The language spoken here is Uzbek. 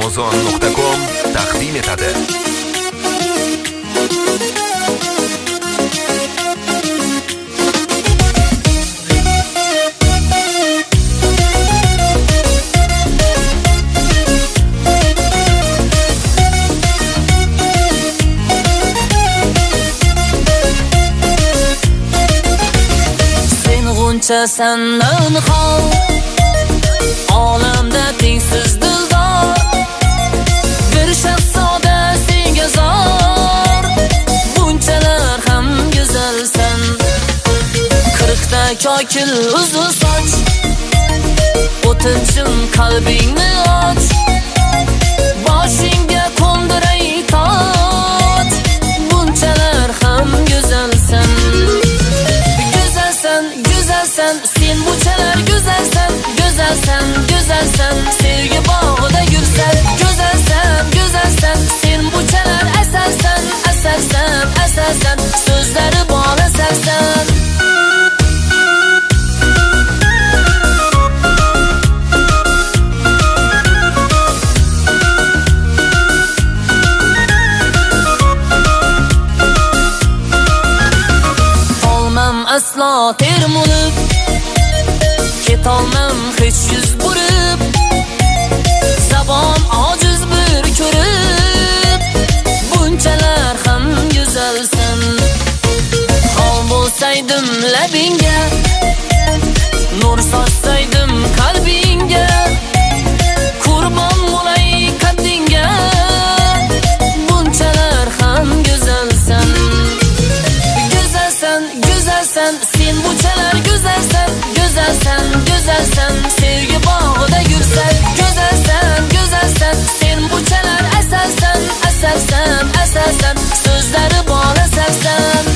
Amazon.com taqdim etadi. Sendan xol olamda tengsiz dildor, bir shahzoda senga zor, bunchalar ham go'zalsan. Qirqda kokil uzun soch, o'tinchim qalbingni och, boshingga qo'ndiray toj, bunchalar ham go'zalsan. Sen bunchalar go'zalsan, go'zalsan, go'zalsan, sevgi bog'ida yursan. Go'zalsan, sen bunchalar asalsan, asalsan, asalsan, so'zlari bola sarsan. Olmam aslo termulib, ketolmam hech yuz burib, zabon ojiz bir ko'rib, bunchalar ham go'zalsan. Hol bo'lsaydim labingga, nur sochsaydim qalbingga, qurbon bo'lay qaddingga, bunchalar ham go'zalsan. Go'zalsan, sen bunchalar go'zalsan, go'zalsan, go'zalsan, sevgi bog'ida yursan. Go'zalsan, sen bunchalar asalsan, asalsan, asalsan, so'zlari bola sarsan.